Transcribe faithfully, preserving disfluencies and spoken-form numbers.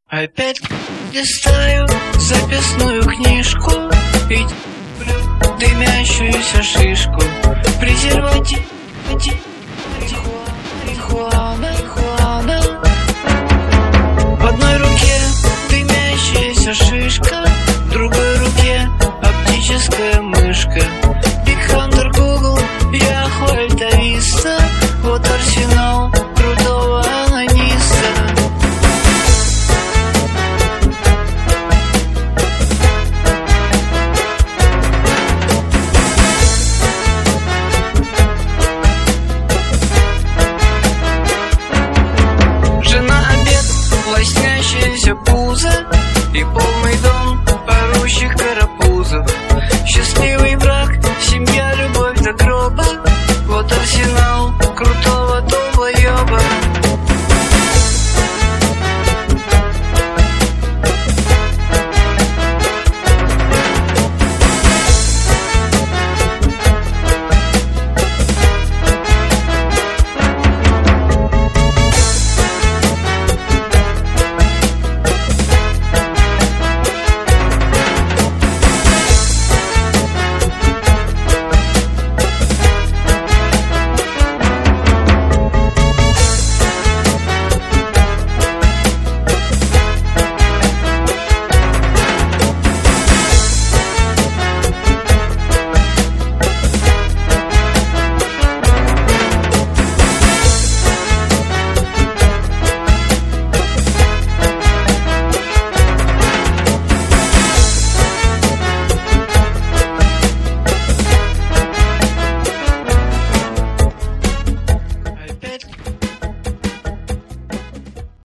Опять листаю записную книжку и дымящуюся шишку. Презерватив, марихуана, марихуана. В одной руке дымящаяся шишка, в другой руке оптическая мышка. Big Hunter, Google, Yahoo, Alta Vista. Вот арсенал крутого анониста. Жена обед, лоснящееся пузо и полный дом орущих карапузов. Счастливый брак, семья, любовь до гроба. Вот арсенал